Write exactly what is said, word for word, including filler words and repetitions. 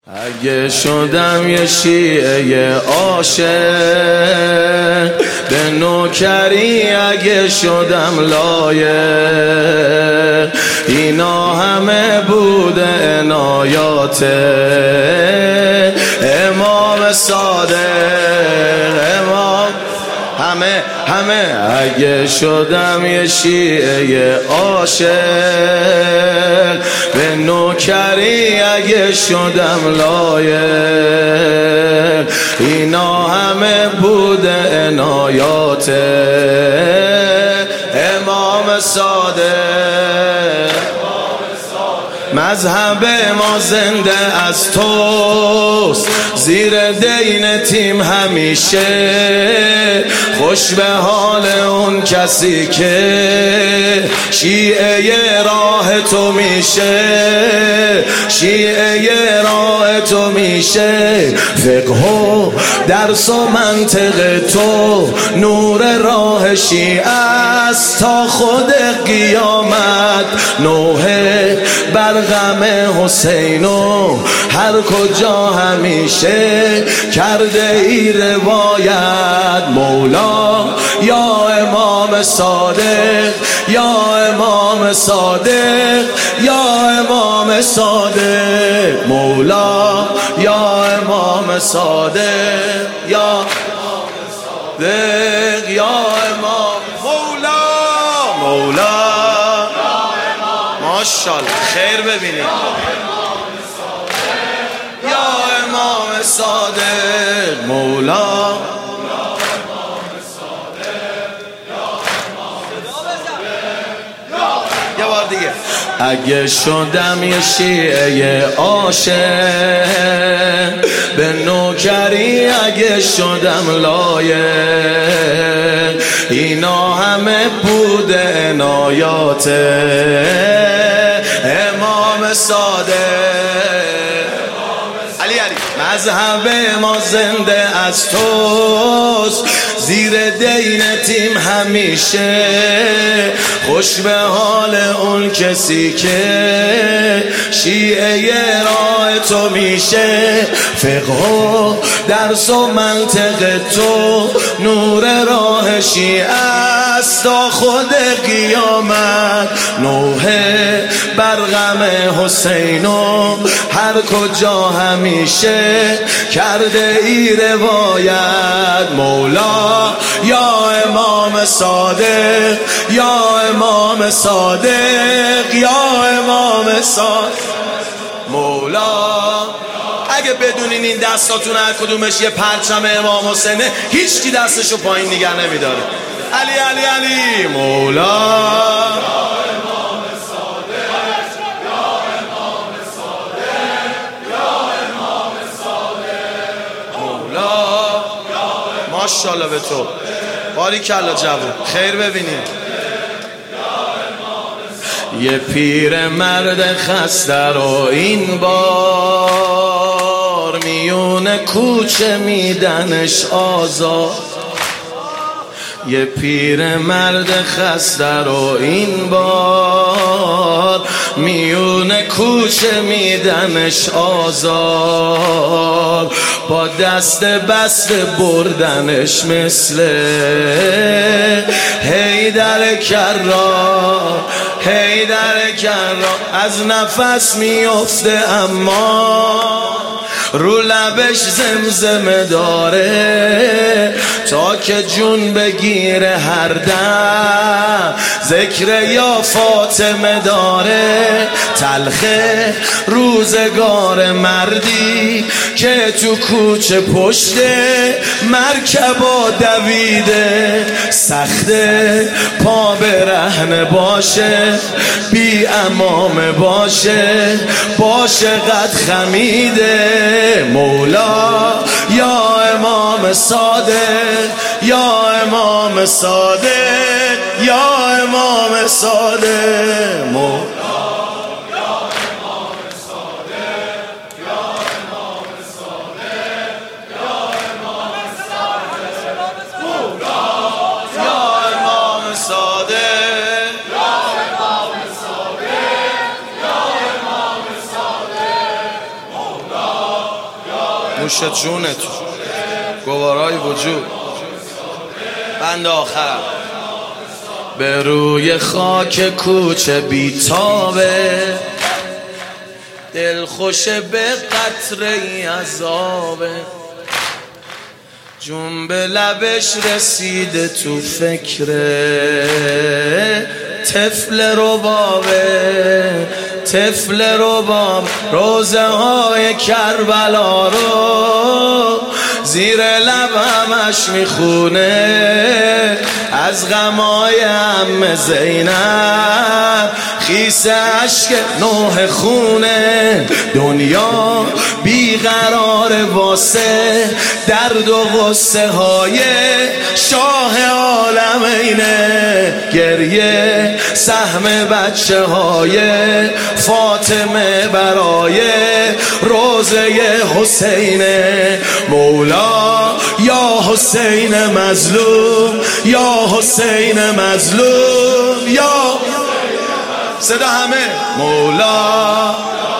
اگه شدم یه شیعه عاشق به نوکری، اگه شدم لایق، اینا همه بوده عنایات امام صادق. امام همه همه اگه شدم یه شیعه عاشق به نوکری، اگه شدم لایق، اینا همه بوده عنایات امام صادق. مذهب ما زنده از توست، زیر دین تیم همیشه، خوش به حال اون کسی که شیعه راه تو میشه، شیعه راه تو میشه. فقه و درس و منطق تو نور راه شیعه است تا خود قیامت. نوحه بر غم حسین و هر کجا همیشه کرده ای روایت. مولا یا امام صادق، یا امام صادق، یا امام صادق. مولا یا امام صادق، یا صادق، یا امام. مولا مولا ماشاءالله خیر ببینید. یا امام صادق. مولا یه بار دیگه. اگه شدم یه شیعه عاشق به نوکری، اگه شدم لایق، اینا همه بوده عنایات امام صادق. علی علی. مذهب ما زنده از توست، زیر دین تیم همیشه، خوش به حال اون کسی که شیعه راه تو میشه. فقه و درس و منطق تو نور راه شیعه است تا خود قیامت. نوحه بر غم حسین و هر کجا همیشه کرده ای روایت. مولا یا امام صادق، یا امام صادق، یا امام صادق. مولا اگه بدونین این دستاتون هر کدومش یه پرچم امام حسینه، هیچ کی دستشو پایین نگه نمیداره. علی علی علی. مولا ماشاءالله به تو. باریکالله جوون. خیر ببینید. یه پیر مرد خسته رو این بار میون کوچه میدنش آزاد. یه پیر مرد خسته رو این بار میون کوچه میدنش آزار، با دست بسته بردنش مثل حیدر کرار. حیدر کرار از نفس میفته اما رو لبش زمزمه داره، تا که جون بگیره هر دم ذکر یا فاطمه داره. تلخه روزگار مردی که تو کوچه پشت مرکبا دویده، سخته پا برهنه باشه، بی امامه باشه، باشه قد خمیده. مولا یا امام صادق، یا امام صادق، یا امام صادق. مولا نوش جونت گوارای وجود. بند آخر. به روی خاک کوچه بیتابه، دل خوش به قطره ای عذابه، جون به لبش رسیده تو فکره، طفل ربابه طفل رباب. روزه های کربلا رو زیر لبمش میخونه، از غمای عم زینب خیس عشق نوح خونه. دنیا بیقرار واسه درد و غصه های شاه عالمینه، گریه سهم بچه های فاطمه برای روزه حسینه. مولا یا حسین مظلوم، یا حسین مظلوم، یا صدا همه. مولا